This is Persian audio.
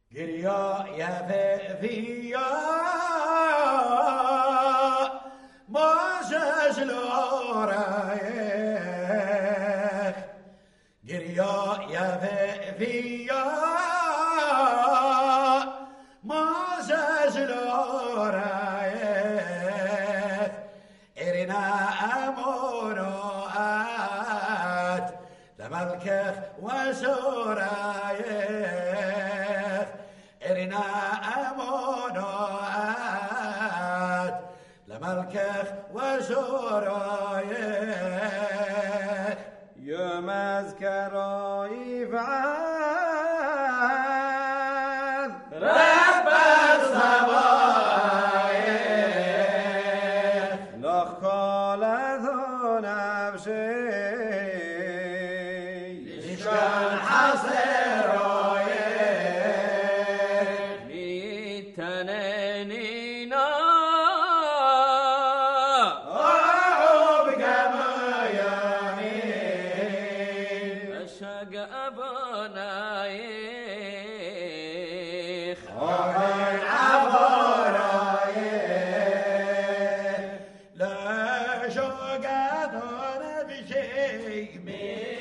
گریا ویا ما جلوره گریا ویا ما جلوره ارنا امورات لملكه وزورايه ارنا امونات لملكه وزورايه يوم اذكرائي فعال رب السماء لخ قال ذو نفسي لشكن حصيرايه لتنينينا أعوب كماياني أشق أبنايخ ومن عبرايه لا شوقة بشيء من